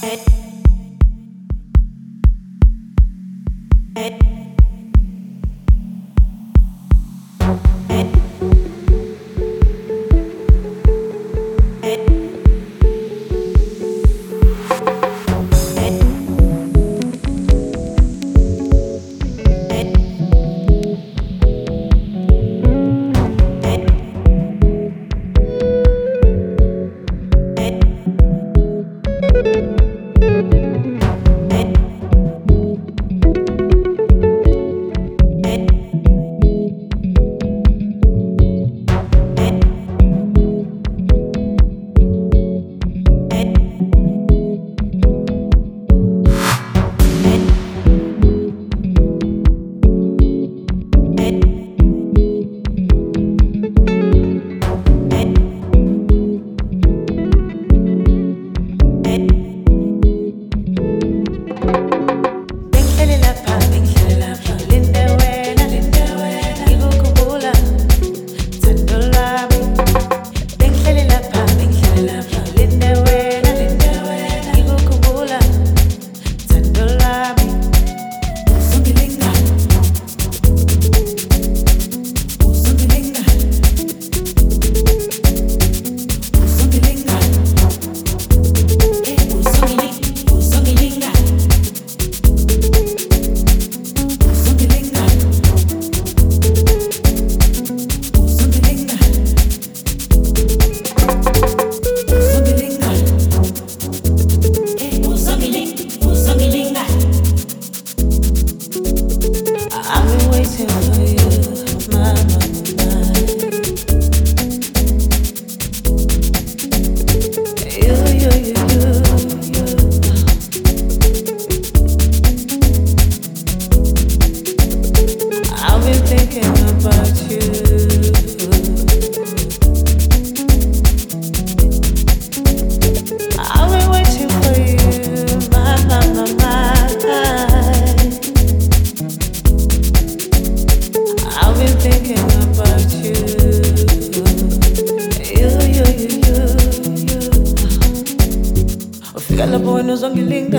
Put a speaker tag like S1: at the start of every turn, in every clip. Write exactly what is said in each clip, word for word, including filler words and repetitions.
S1: Ufika lapho wena uzongilinga,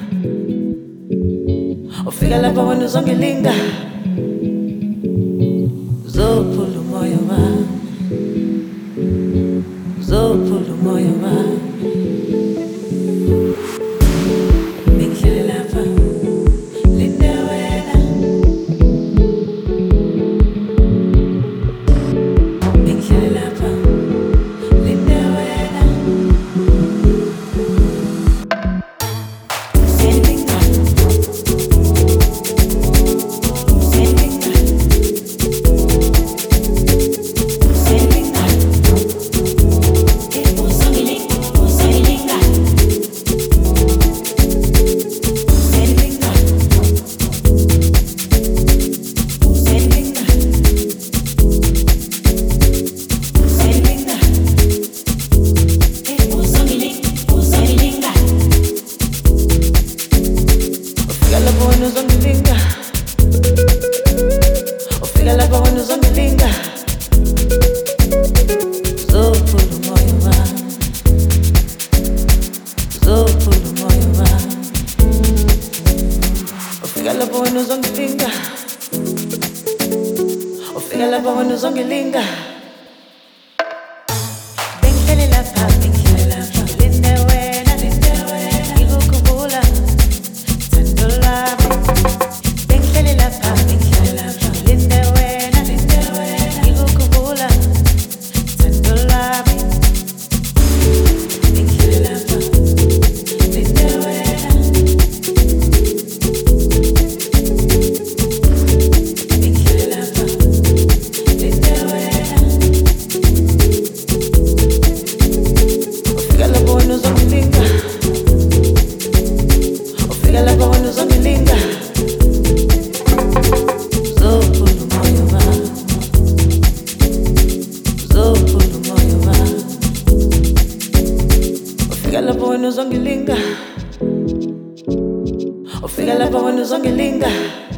S1: ufika lapho wena uzongilinga, uzophula umoya wami, uzophula umoya wami. Bengihlale lapha linde wena, bengihlale lapha linde wena. Ufika lapho wena uzongilinga, uzophula umoya wami, uzophula umoya wami. Ufika lapho wena uzongilinga, ufika lapho wena uzongilinga. Bengihlale lapha, bengihlale lapha linde wena, linde wena. Ngikukhumbula thando lami. Bengihlale lapha, bengihlale lapha linde wena, linde wena. Ngikukhumbula thando lami. Bengihlale lapha linde wena, bengihlale lapha linde wena. Ufika lapho wena uzongilinga, ufika lapho wena uzongilinga, uzophula umoya wami, uzophula umoya wami. Ufika lapho wena uzongilinga, ufika lapho wena uzongilinga.